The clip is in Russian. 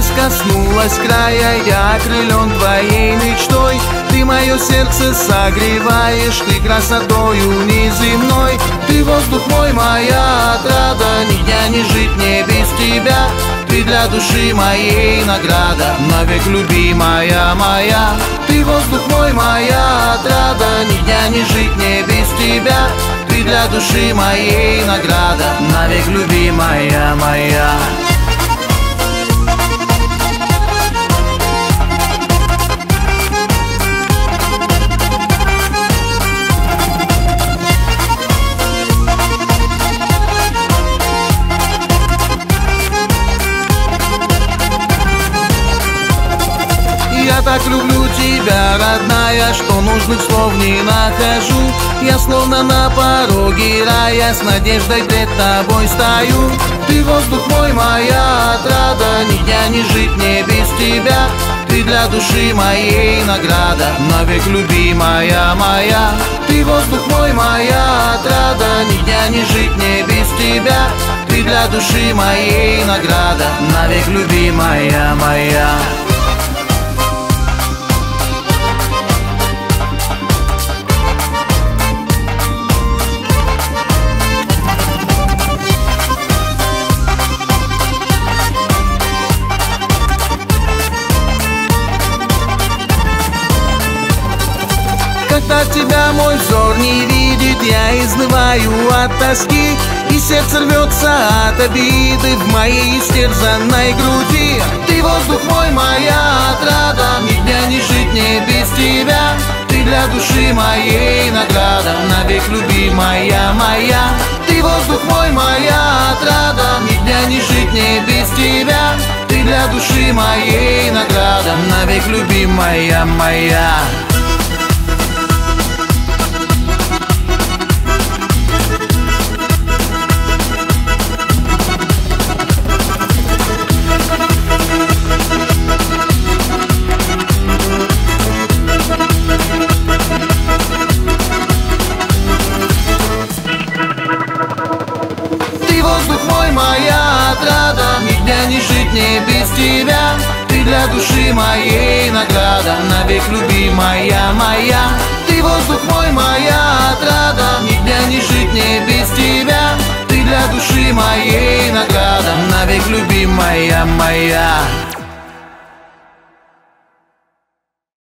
коснулась края, я окрылен твоей мечтой. Ты мое сердце согреваешь, ты красотою неземной. Ты воздух мой, моя отрада, ни дня не жить мне без тебя. Ты для души моей награда, навек любимая моя. Ты воздух мой, моя отрада, ни дня не жить мне без тебя. Ты для души моей награда, навек любимая моя. Я так люблю тебя, родная, что нужных слов не нахожу. Я словно на пороге рая, с надеждой пред тобой стою. Ты воздух мой, моя отрада, ни дня не жить мне без тебя. Ты для души моей награда, навек любимая моя. Ты воздух мой, моя отрада, ни дня не жить мне без тебя. Ты для души моей награда, навек любимая моя. Когда тебя мой взор не видит, я изнываю от тоски, и сердце рвется от обиды в моей истерзанной груди. Ты воздух мой, моя отрада, ни дня не жить мне без тебя. Ты для души моей награда, навек любимая моя. Ты воздух мой, моя отрада, ни дня не жить мне без тебя. Ты для души моей награда, навек любимая моя. Моя отрада, ни дня не жить мне без тебя. Ты для души моей награда, навек любимая моя. Ты воздух мой, моя отрада, ни дня не жить мне без тебя. Ты для души моей награда, навек любимая моя.